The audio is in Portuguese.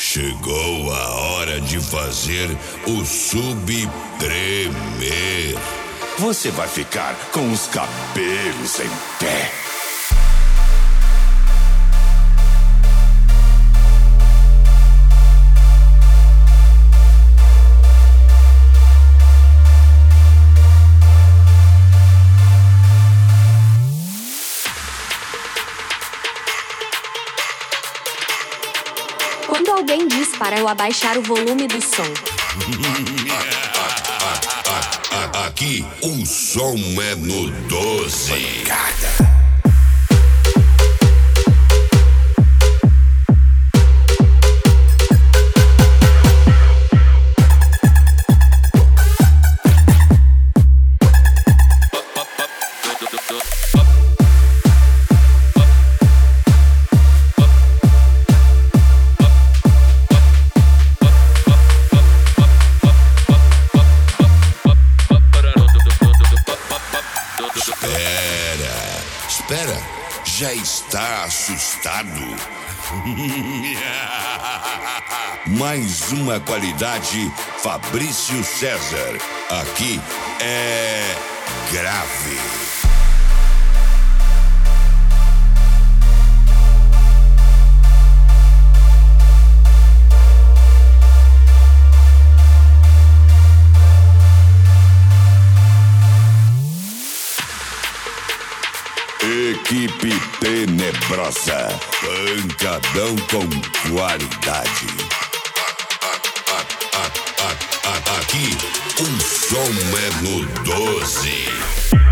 Chegou a hora de fazer o sub tremer. Você vai ficar com os cabelos em pé. Quando alguém diz para eu abaixar o volume do som. Aqui o som é no 12. Espera, já está assustado? Mais uma qualidade Fabrício César. Aqui é grave. Equipe tenebrosa, pancadão com qualidade. Aqui o som é no 12.